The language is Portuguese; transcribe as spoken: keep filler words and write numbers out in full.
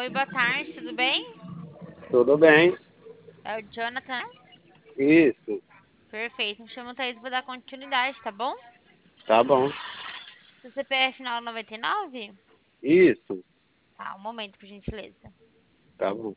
Oi, boa tarde, tudo bem? Tudo bem? É o Jonathan, né? Isso, Perfeito. Me chamo Thaís, vou dar continuidade, tá bom? tá bom. Seu C P F final noventa e nove? Isso, Tá, um momento, por gentileza. tá bom.